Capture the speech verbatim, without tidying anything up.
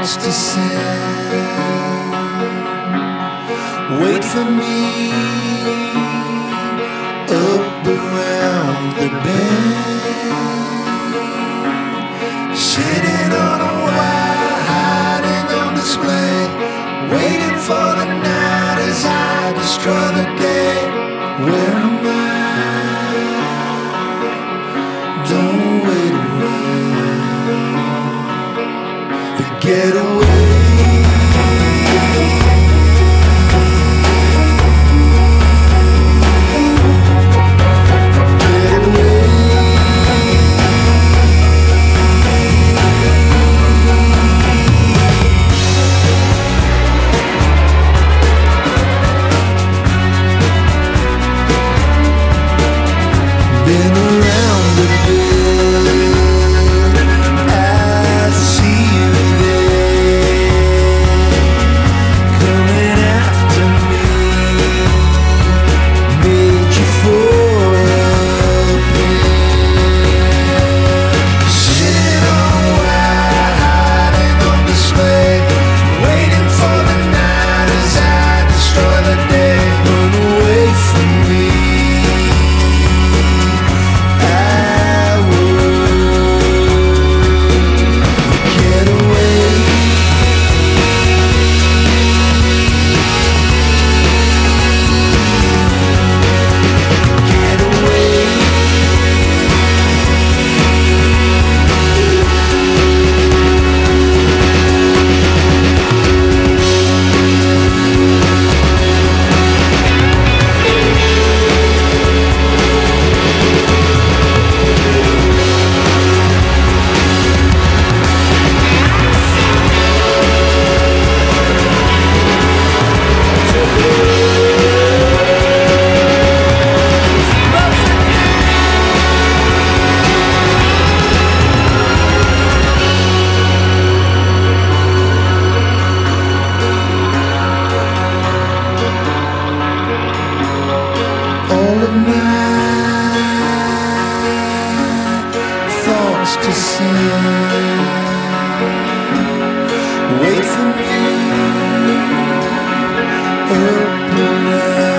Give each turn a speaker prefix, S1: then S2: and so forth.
S1: thoughts to send. Wait for me up around the bend, sitting on a wire, hiding on display, waiting for the night as I destroy the day. Where am I? Don't wait around the getaway. Been around a bit, I see you there, coming after me, made you fall apart. Sitting on wire, hiding on display, waiting for the night as I destroy the day. Run away from me. To send. Wait for me up around